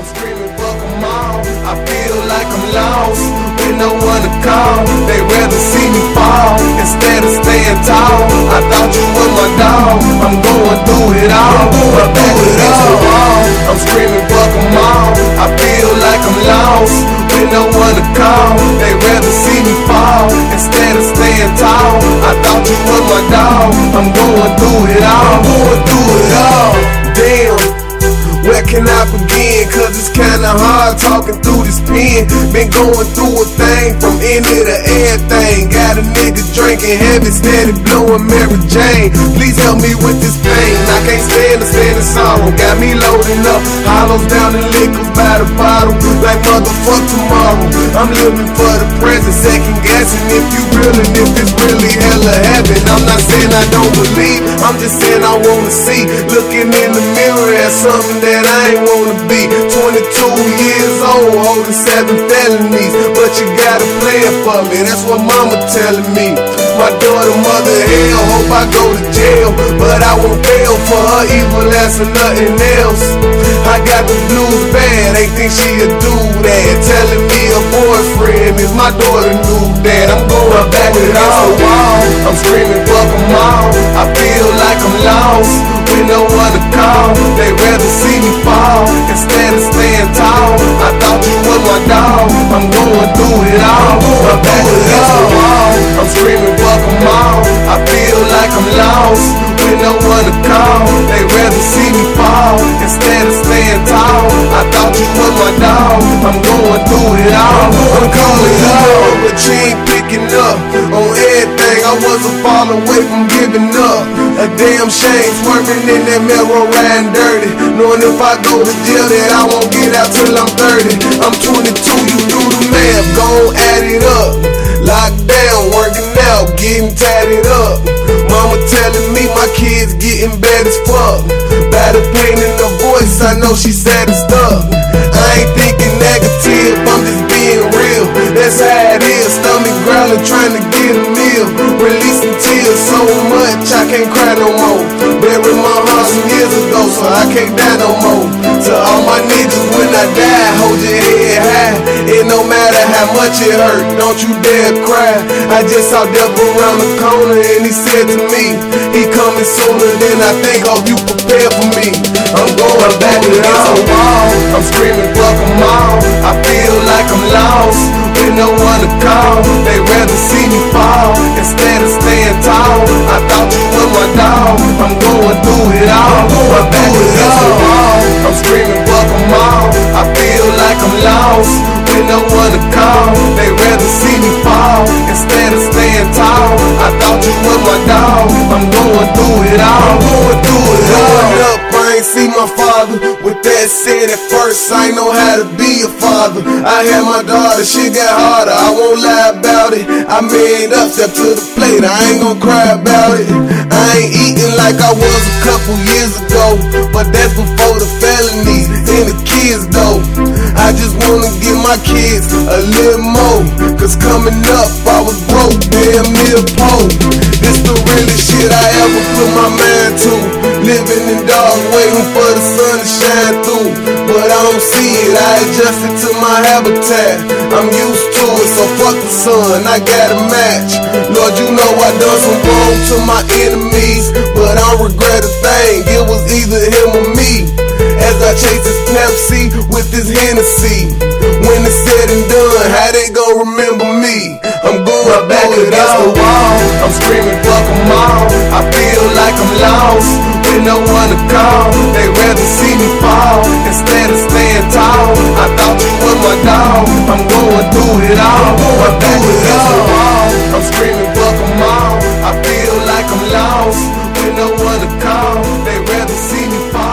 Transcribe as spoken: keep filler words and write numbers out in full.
I'm screaming, fuck them all. I feel like I'm lost with no one to call. They rather see me fall instead of staying tall. I thought you were my dog. I'm going through it all. I'm back against the wall. I'm screaming, fuck them all. I feel like I'm lost with no one to call. They rather see me fall instead of staying tall. I thought you were my dog. I'm going through it all. I'm going through it all. Damn. Where can I begin? Cause it's kinda hard talking through this pen. Been going through a thing from any to everything. Got a nigga drinking heavy, steady blowing Mary Jane. Please help me with this pain. I can't stand to stand in sorrow. Got me loading up hollows down in liquor by the bottle. Like motherfuck tomorrow. I'm living for the present, second guessing if you real and if it's really hella heaven. I'm not saying I don't believe, I'm just saying I wanna see. Looking in the mirror at something that I ain't wanna be. Twenty-two years old, holding seven felonies, but you got a plan for me, that's what mama telling me. My daughter, mother, hell, hope I go to jail, but I won't fail for her evil ass or nothing else. I got the blues bad, ain't think she'd do that. Telling me her boyfriend is my daughter knew that. I'm going back against the wall. I'm screaming, fuck them all. I feel like I'm lost with no one to call. They rather see me fall instead of staying tall. I thought you were my dog. I'm going through it all. I'm back against the wall. I'm screaming, fuck them all. I feel like I'm lost with no one to call. They rather see me fall instead of staying tall. I thought you were my dog. I'm going through it all. I'm calling you up, but you ain't picking up on everything. I wasn't far away from giving up. A damn shame, swerving in that mirror, riding dirty, knowing if I go to jail that I won't get out till I'm thirty. I'm twenty-two, you do the math, gon' add it up. Locked down, working out, getting tatted up. Mama telling me my kids getting bad as fuck. By the pain in her voice, I know she's sad as stuck. I ain't thinking negative, I'm just being real. That's how it is, stomach growling, trying to get a meal. Releasing tears so much, I can't cry no more. Buried my heart some years ago, so I can't die no more. To all my niggas, when I die, hold your head high. It no matter how much it hurt, don't you dare cry. I just saw death around the corner and he said to me, he coming sooner than I think, hope you prepare for me. I'm going back against the wall. I'm screaming, fuck them all. I feel like I'm lost with no one to call. They rather see me fall instead of staying tall. I thought you were my dog. I'm going through it all. I'm back against the wall. I'm screaming, fuck them all. I feel like I'm lost with no one to call. They rather see me fall instead of staying tall. I thought you were my dog. I'm going through it all. I'm going through it all. Growing up, I ain't see my father. With that said, at first I ain't know how to be a father. I had my daughter, she got harder, I won't lie about it. I made up, step to the plate, I ain't gon' cry about it. I ain't eating like I was a couple years ago, but that's before the felonies and the kids though. I just wanna give my kids a little more, cause coming up I was broke, damn near poor. This the realest shit I ever put my mind to. Living in dark, waiting for the sun to shine through, but I don't see it, I adjusted to my habitat. I'm used to it, so fuck the sun, I got a match. Lord, you know I done some wrong to my enemies, but I don't regret a thing, it was either him or me. As I chase this Pepsi with this Hennessy, when it's said and done, how they gon' remember me? I'm going back against the wall. I'm screaming, fuck them all. I feel like I'm lost with no one to call. They rather see me fall instead of staying tall. I thought you were my dog. I'm going through it all. I'm back against the wall. I'm screaming, fuck them all. I feel like I'm lost with no one to call. They rather see me fall